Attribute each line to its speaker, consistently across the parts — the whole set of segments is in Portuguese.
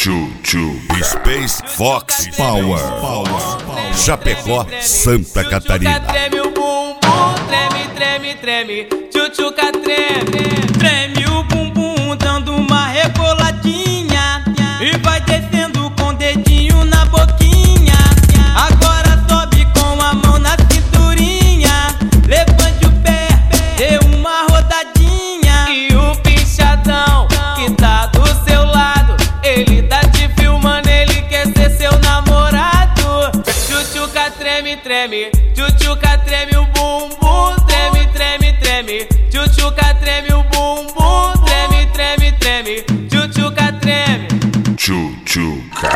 Speaker 1: Space Fox Power. Chapecó, Santa Catarina.
Speaker 2: Treme o bumbum, treme, treme, treme. Tchutchuca treme. Treme o bumbum, dando uma reboladinha. E vai descendo com o dedinho na boquinha. Agora sobe com a mão na cinturinha. Levante o pé, dê uma rodadinha. E o pinchadão que tá do seu lado, ele tá te filmando, ele quer ser seu namorado. Tchutchuca treme, treme. Tchutchuca treme o bumbum, treme, treme, treme. Tchutchuca treme o bumbum, treme, treme, treme. Tchutchuca treme.
Speaker 1: Tchutchuca.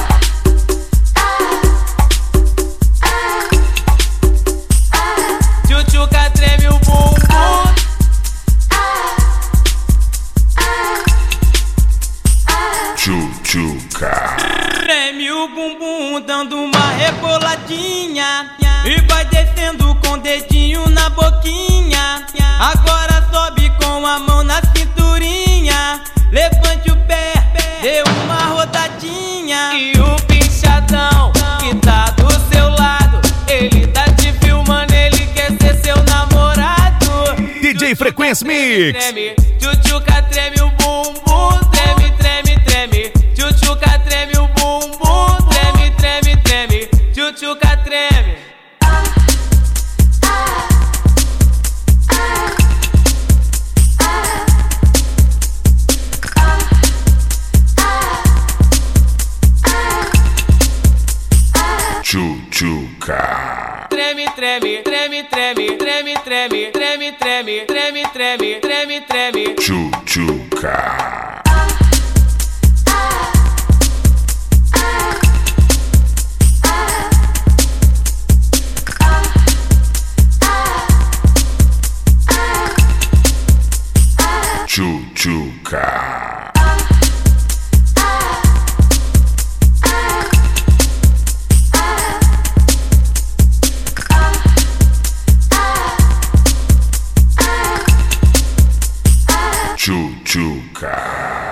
Speaker 2: Tchutchuca treme o bumbum.
Speaker 1: Tchutchuca.
Speaker 2: Treme o bumbum, dando uma reboladinha. E vai descendo com o dedinho na boquinha. Agora sobe com a mão na cinturinha. Levante o pé, dê uma rodadinha. E o pinchadão que tá do seu lado, ele tá te filmando, ele quer ser seu namorado.
Speaker 3: DJ Frequência Mix.
Speaker 2: Treme, tchutchuca treme o bumbum, treme, treme, treme. Tchutchuca treme o bumbum, treme, treme, treme. Tchutchuca treme.
Speaker 1: Tchutchuca.
Speaker 2: Treme, treme, treme, treme, treme, treme, treme, treme, treme, treme, treme, treme.
Speaker 1: Tchutchuca. Tchutchuca. Tchutchuca.